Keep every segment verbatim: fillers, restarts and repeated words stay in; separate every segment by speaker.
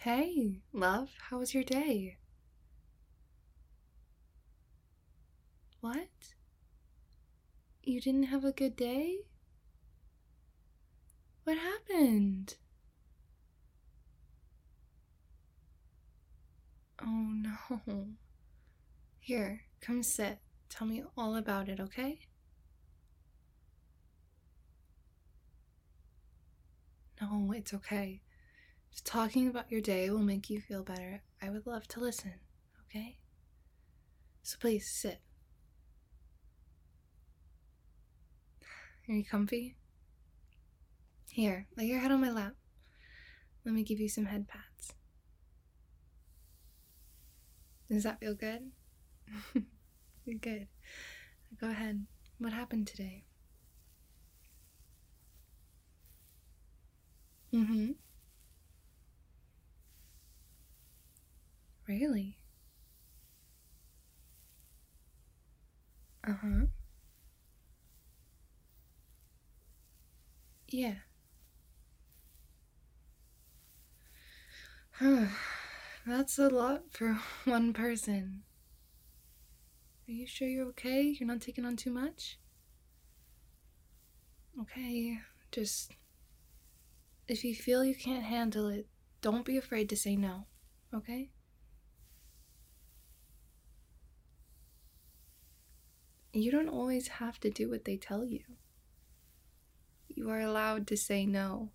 Speaker 1: Hey, love, how was your day? What? You didn't have a good day? What happened? Oh no. Here, come sit. Tell me all about it, okay? No, it's okay. Just talking about your day will make you feel better. I would love to listen, okay? So please sit. Are you comfy? Here, lay your head on my lap. Let me give you some head pats. Does that feel good? Good. Go ahead. What happened today? Mm-hmm. Really? Uh-huh. Yeah. Huh. That's a lot for one person. Are you sure you're okay? You're not taking on too much? Okay, just if you feel you can't handle it, don't be afraid to say no, okay? You don't always have to do what they tell you. You are allowed to say no.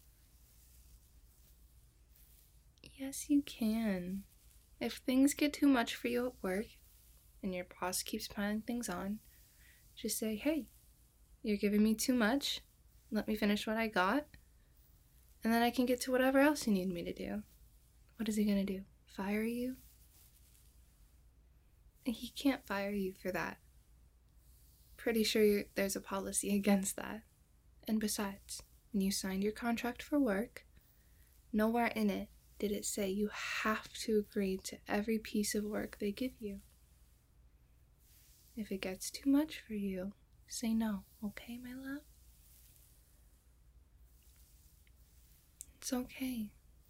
Speaker 1: Yes, you can. If things get too much for you at work and your boss keeps piling things on, just say, hey, you're giving me too much. Let me finish what I got, and then I can get to whatever else you need me to do. What is he gonna do? Fire you? He can't fire you for that. Pretty sure there's a policy against that. And besides, when you signed your contract for work, nowhere in it did it say you have to agree to every piece of work they give you. If it gets too much for you, say no, okay, my love? It's okay.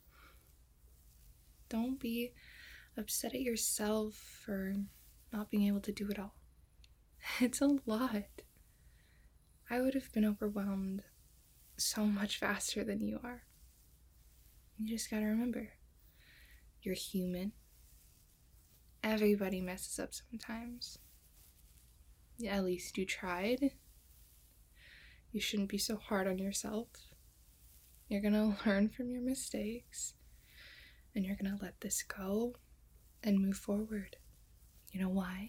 Speaker 1: Don't be upset at yourself for not being able to do it all. It's a lot. I would have been overwhelmed so much faster than you are. You just gotta remember, you're human. Everybody messes up sometimes. Yeah, at least you tried. You shouldn't be so hard on yourself. You're gonna learn from your mistakes, and you're gonna let this go and move forward. You know why?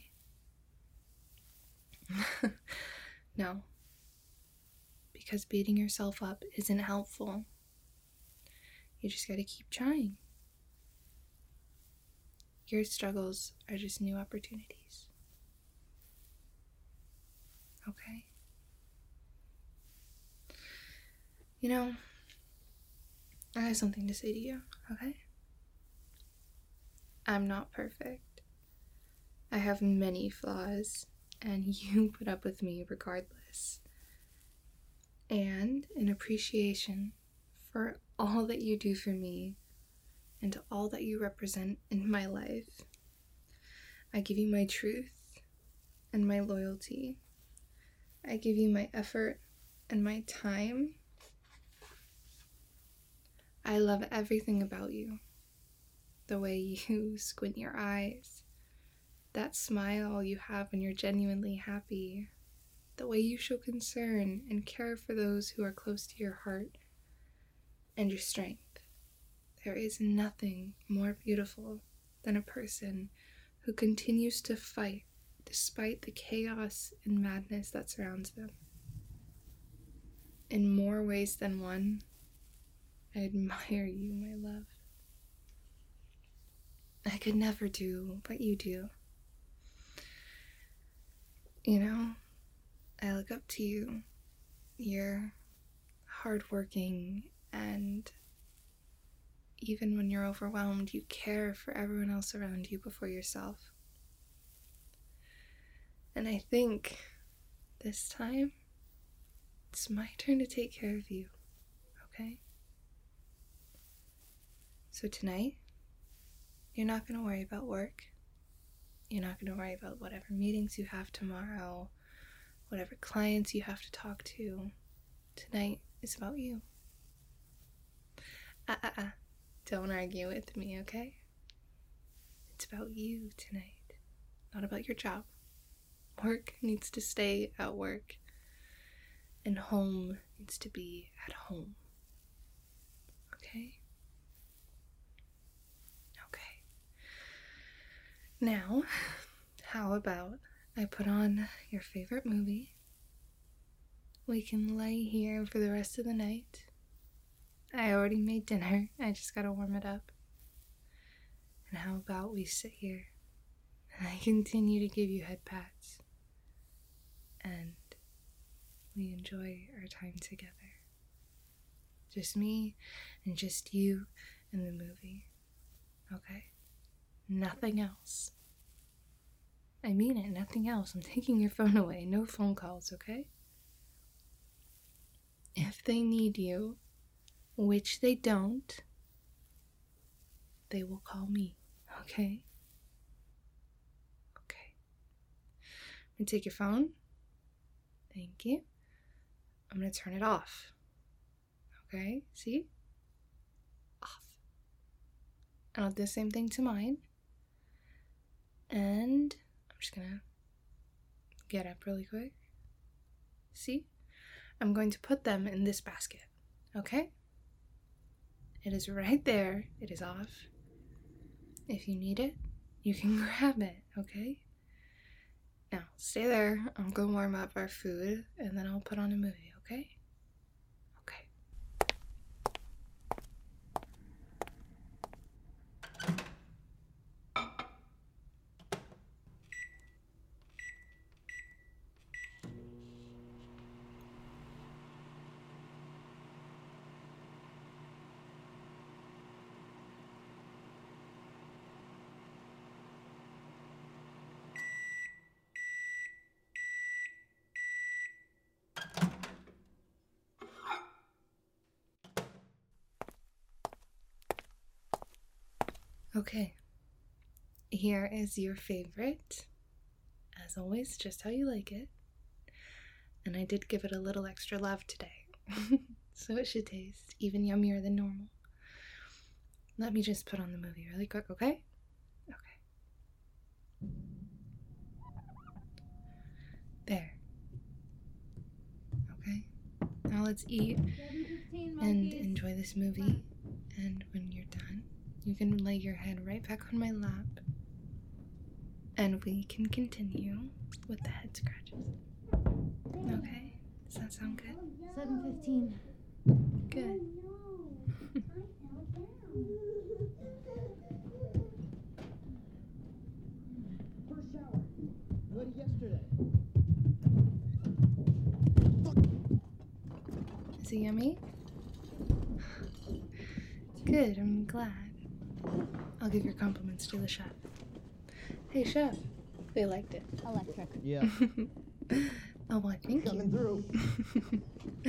Speaker 1: No. Because beating yourself up isn't helpful. You just gotta keep trying. Your struggles are just new opportunities. Okay? You know, I have something to say to you, okay? I'm not perfect. I have many flaws, and you put up with me regardless. And in appreciation for all that you do for me and all that you represent in my life, I give you my truth and my loyalty. I give you my effort and my time. I love everything about you. The way you squint your eyes, that smile you have when you're genuinely happy, the way you show concern and care for those who are close to your heart, and your strength. There is nothing more beautiful than a person who continues to fight despite the chaos and madness that surrounds them. In more ways than one, I admire you, my love. I could never do what you do. You know, I look up to you. You're hardworking, and even when you're overwhelmed, you care for everyone else around you before yourself. And I think this time, it's my turn to take care of you, okay? So tonight, you're not going to worry about work. You're not going to worry about whatever meetings you have tomorrow, whatever clients you have to talk to. Tonight is about you. Ah, ah, ah. Don't argue with me, okay? It's about you tonight, not about your job. Work needs to stay at work, and home needs to be at home. Okay? Okay. Now, how about I put on your favorite movie? We can lay here for the rest of the night. I already made dinner. I just gotta warm it up. And how about we sit here and I continue to give you head pats and we enjoy our time together. Just me and just you and the movie. Okay? Nothing else. I mean it, nothing else. I'm taking your phone away. No phone calls, okay? If they need you, which they don't, they will call me, okay? Okay. I'm gonna take your phone. Thank you. I'm gonna turn it off. Okay? See? Off. And I'll do the same thing to mine. And I'm just gonna get up really quick. See? I'm going to put them in this basket, okay? It is right there. It is off. If you need it, you can grab it, okay? Now, stay there. I'll go warm up our food, and then I'll put on a movie, okay? Okay. Okay, here is your favorite, as always, just how you like it. And I did give it a little extra love today, so it should taste even yummier than normal. Let me just put on the movie really quick, okay? Okay. There. Okay, now let's eat and enjoy this movie, and when you're done, you can lay your head right back on my lap, and we can continue with the head scratches. Okay? Does that sound good?
Speaker 2: seven fifteen.
Speaker 1: Good.
Speaker 3: First shower. Good yesterday.
Speaker 1: Is it yummy? Good, I'm glad. I'll give your compliments to the chef. Hey, chef. They liked it.
Speaker 2: Electric.
Speaker 3: Yeah.
Speaker 1: Oh, well, thank
Speaker 3: Coming
Speaker 1: you.
Speaker 3: through.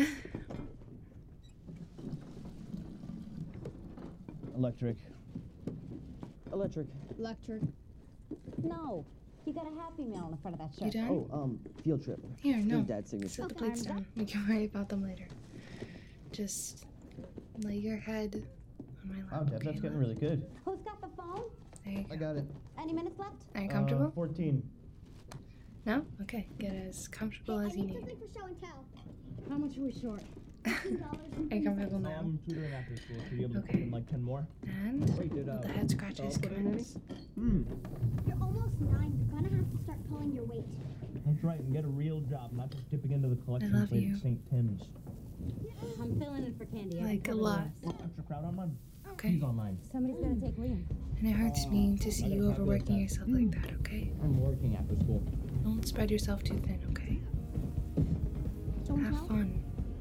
Speaker 3: Electric. Electric.
Speaker 2: Electric. No. You got a Happy Meal on the front of that
Speaker 1: You
Speaker 2: shirt.
Speaker 1: done?
Speaker 3: Oh, um, field trip.
Speaker 1: Here, no.
Speaker 3: His dad's signature.
Speaker 1: Set the
Speaker 2: Okay,
Speaker 1: plates
Speaker 2: I'm
Speaker 1: down. We can worry about them later. Just lay your head on my lap.
Speaker 4: Wow, Deb,
Speaker 1: okay,
Speaker 4: that's getting
Speaker 1: love?
Speaker 4: really good.
Speaker 2: Who's got the phone?
Speaker 1: There you
Speaker 3: I
Speaker 1: go.
Speaker 3: got it.
Speaker 2: Any minutes left?
Speaker 1: Are you
Speaker 4: Uh,
Speaker 1: comfortable?
Speaker 4: fourteen.
Speaker 1: No? Okay, get as comfortable as you need.
Speaker 5: for show and tell.
Speaker 2: How much are we short?
Speaker 1: Are you comfortable now?
Speaker 4: I'm tutoring after school. Should we be able to
Speaker 1: Okay.
Speaker 4: put in like ten more?
Speaker 1: And
Speaker 4: Wait, did, uh,
Speaker 1: the head scratches
Speaker 4: uh, put in any?
Speaker 1: commence.
Speaker 4: Hmm.
Speaker 5: You're almost nine. You're gonna have to start pulling your weight.
Speaker 4: That's right, and get a real job, not just dipping into the collection
Speaker 1: love
Speaker 4: plate
Speaker 1: you.
Speaker 4: at Saint Tim's.
Speaker 2: I'm filling in for Candy. I
Speaker 1: Like
Speaker 2: can
Speaker 1: a
Speaker 2: cover the
Speaker 1: lot.
Speaker 2: rest.
Speaker 4: Extra crowd on mine?
Speaker 1: Okay.
Speaker 4: He's on mine.
Speaker 2: Somebody's gonna take Liam.
Speaker 1: And it hurts me to see
Speaker 4: I
Speaker 1: you
Speaker 4: gotta calculate
Speaker 1: overworking
Speaker 4: that.
Speaker 1: yourself like that, okay?
Speaker 4: I'm working after school.
Speaker 1: Don't spread yourself too thin, okay?
Speaker 5: Show and
Speaker 1: Have
Speaker 5: tell.
Speaker 1: fun.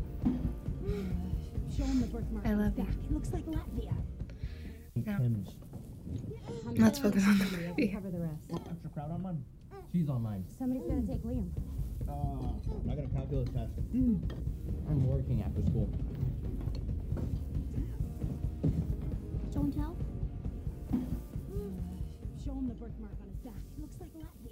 Speaker 5: Show him the birthmark.
Speaker 1: I
Speaker 5: on his
Speaker 1: love you.
Speaker 5: back. It looks like Latvia.
Speaker 4: Saint
Speaker 1: No.
Speaker 4: Tim's.
Speaker 2: I'm
Speaker 1: Let's
Speaker 2: filling in
Speaker 1: focus
Speaker 2: for
Speaker 1: on the
Speaker 2: Candy. I
Speaker 1: movie.
Speaker 2: can cover the rest.
Speaker 4: Extra crowd on mine? She's on mine.
Speaker 2: Somebody's gonna take Liam.
Speaker 4: Uh, I got a calculus test. I'm working after school.
Speaker 5: Show and tell. birthmark on his back. Looks like Latin